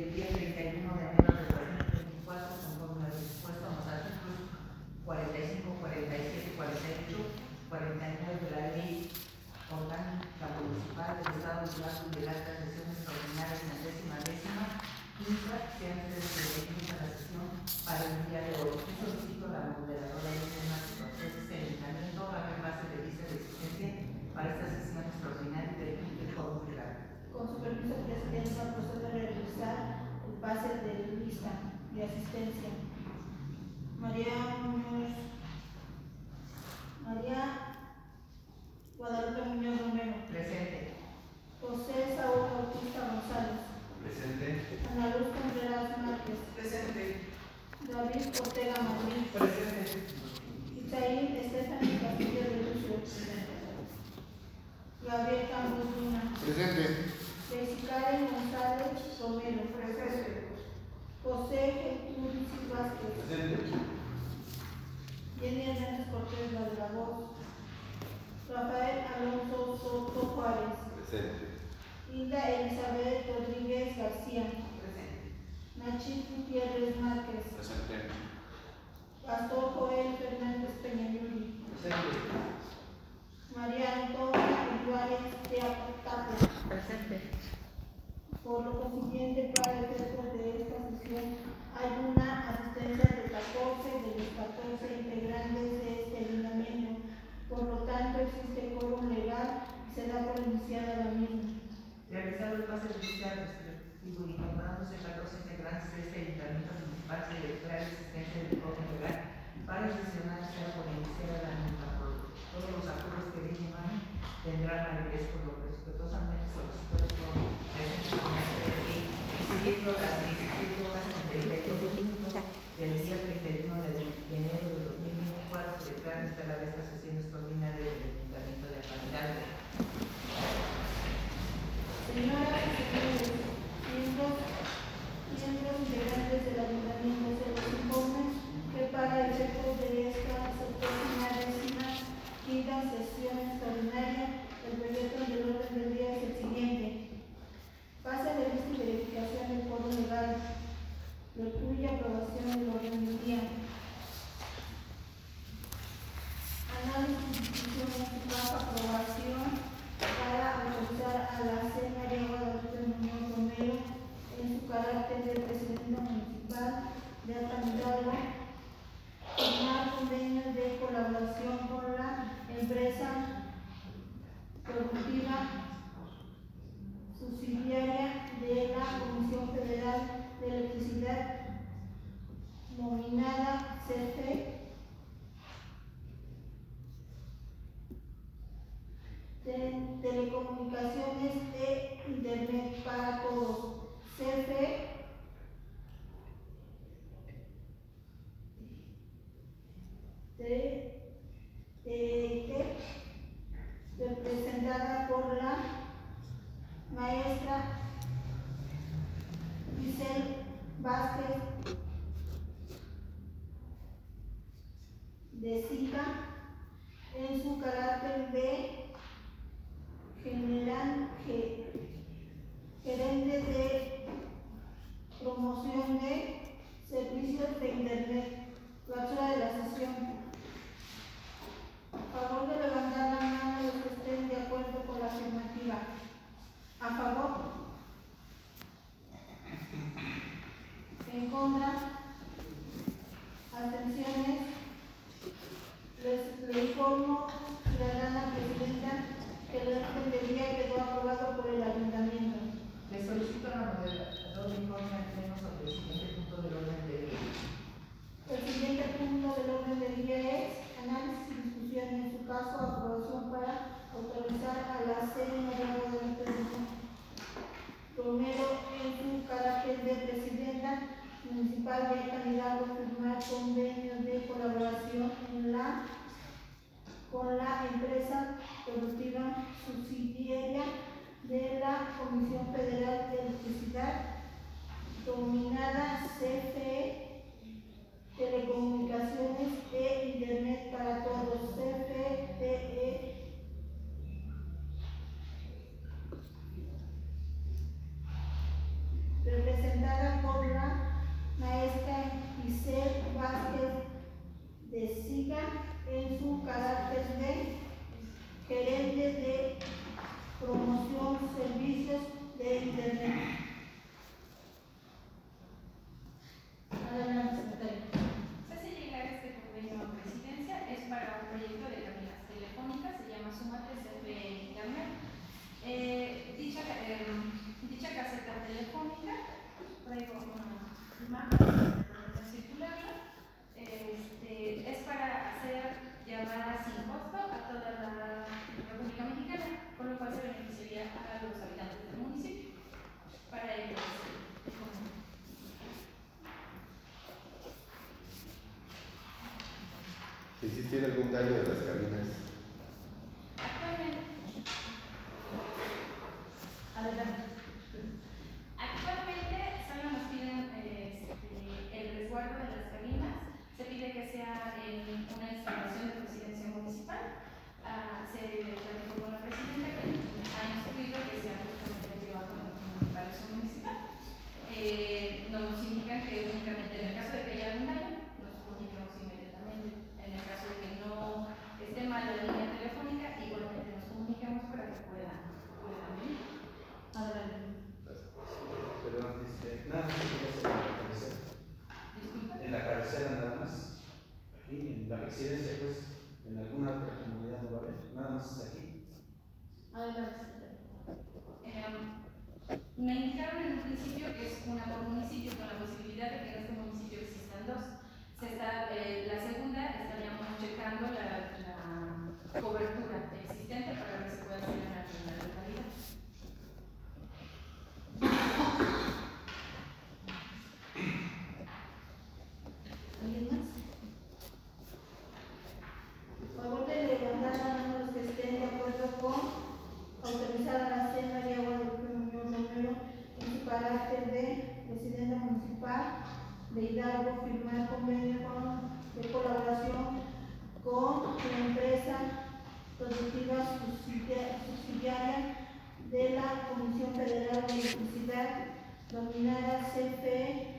del día 31 de enero de 2024, conforme al dispuesto en los artículos 45, 47, 48, 49 de la Ley Orgánica Municipal del Estado de Durango y de la sesión extraordinaria en la 10ª, sean ustedes bienvenidos a la sesión para el día de hoy. Yo solicito a la moderadora de temas y procesos de ayuntamiento a base de vista de existencia para esta sesión extraordinaria del Código Legal. Con su permiso, Presidenta, procedo a realizar el pase de lista de asistencia. María Muñoz, María Guadalupe Muñoz Romero. Presente. José Saúl Bautista González. Presente. Ana Luz Contreras Márquez. Presente. David Ortega Madrid. Presente. Isaí Estefany Castillo de Lucio. Gabriel Campos Luna. Presente. Jessica González Romero. Presente. José Jesús Vázquez. Presente. Jenny Hernández Cortés, la de la voz. Rafael Alonso Soto Juárez. Presente. Hilda Elizabeth Rodríguez García. Presente. Nachit Gutiérrez Márquez. Presente. Pastor Joel Fernández Peñayuri. Presente. María Antonia Juárez de Tapia. Presente. Por lo consiguiente, para efectos de esta sesión, hay una asistencia de 14 de los 14 integrantes de este ayuntamiento. Por lo tanto, existe quórum legal y se da por iniciada la misma. Realizado el pase judicial respectivo y nombrándose 14 integrantes de este ayuntamiento municipal, se declara la existencia del Código Legal para sesionar sea por iniciada la misma. Todos los acuerdos que de llaman tendrán validez, por lo que respetuosamente solicito el quórum presente con este ley, siguiendo las 17 horas y 32 minutos del día 31 de enero de 2024, se declara instalada esta sesión extraordinaria del Ayuntamiento de Apanidad. Señoras y señores, miembros integrantes del ayuntamiento, se les informa que para efectos de esta 75ª sesión extraordinaria, el proyecto del orden del día es el siguiente: pase de lista y verificación del quórum legal, lectura y aprobación del orden del día, análisis y discusión en su caso, aprobación para autorizar a la señora Guadalupe Muñoz Romero en su carácter de presidenta municipal de Altamira, firmar convenios de colaboración con la empresa productiva subsidiaria de la Comisión Federal de Electricidad, nominada CFE, de telecomunicaciones e internet para todos, CFE, representada por la maestra Giselle Vázquez de SICA en su carácter de gerente de promoción de servicios de internet. Clausura de la sesión. A favor de levantar la mano los que estén de acuerdo con la afirmativa. A favor. En contra. Abstenciones. Le informo, ciudadana presidenta, que el orden del día quedó aprobado por el ayuntamiento. Le solicito a la moderadora informe al pleno sobre el siguiente punto del orden del día. El siguiente punto del orden del día es análisis y discusión, en su caso, aprobación para autorizar a la señora Guadalupe Romero en su carácter de presidenta municipal de Altamira, firmar convenios de colaboración con la empresa productiva subsidiaria de la Comisión Federal de Electricidad, denominada CFE, Telecomunicaciones e Internet para Todos, CFE. Representada representada por la maestra Giselle Vázquez de Siga en su carácter de gerente de promoción servicios de Internet. Adelante, secretaria. Se hace llegar este convenio a presidencia, es para un proyecto de cabinas telefónicas, se llama Súmate CFE Internet. Dicha caseta telefónica, traigo una imagen para circularla, es para hacer llamadas sin costo a toda la República Mexicana, con lo cual se beneficiaría a los habitantes del municipio. Para ello ¿Existiera algún daño de las cabinas? Actualmente solo nos piden el resguardo de las cabinas, se pide que sea en una instalación de presidencia municipal. Se platicó con la presidenta que ha instruido que sea justamente privado en el palacio municipal. Nos indican que únicamente en el caso de que haya algún daño, nos comuniquemos inmediatamente. En el caso de que no esté mal la línea telefónica, igualmente nos comuniquemos para que puedan venir. Adelante. Perdón, nada más quería hacer la cabecera. Disculpa. En la cabecera nada más. Aquí en la residencia, pues, en alguna otra comunidad no va a haber. Nada más es aquí. Adelante. Me indicaron en un principio que es una por municipio, con la posibilidad de que en este municipio existan dos. La segunda estaríamos checando la cobertura existente para ver si puede hacer una localidad. ¿Alguien más? Por favor de levantar las manos que estén de acuerdo con autorizar a la señora María Guadalupe Muñoz Romero en su carácter de presidenta municipal de Hidalgo firmar convenio de colaboración con la empresa productiva subsidiaria de la Comisión Federal de Electricidad denominada CFE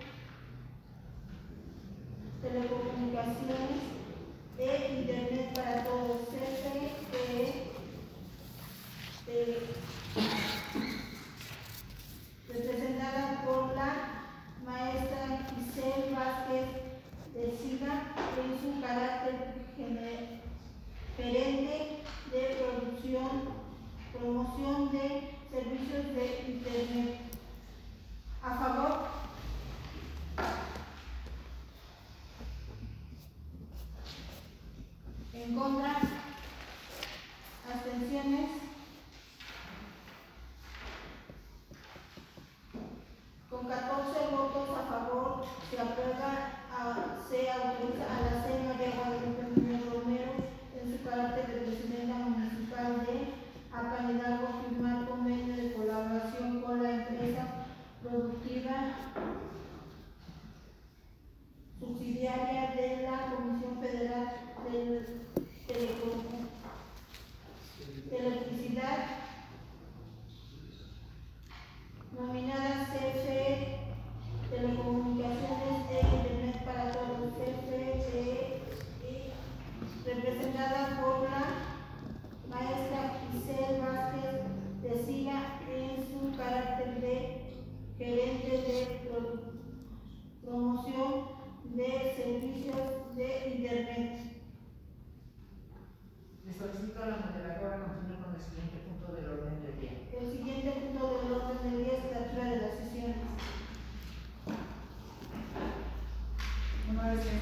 Telecomunicaciones e Internet para todos, CFE, representada por la maestra Giselle Vázquez de Siga en su carácter gerente de promoción de servicios de Internet. ¿A favor? ¿En contra? ¿Abstenciones? Con 14 votos a favor se aprueba, se autoriza a la señora María Guadalupe Muñoz Romero en su carácter de presidenta municipal de Apan Hidalgo firmar convenio de colaboración con la empresa productiva subsidiaria de la Comisión Federal de Electricidad nominada CFE Telecomunicaciones e Internet para todos, CFE, representada por la maestra Giselle Vázquez de Siga en su carácter de gerente de promoción de servicios de Internet. Le solicito a la moderadora continuar con el siguiente punto del orden del día. El siguiente punto del orden del día es la clausura de las sesiones. Una vez que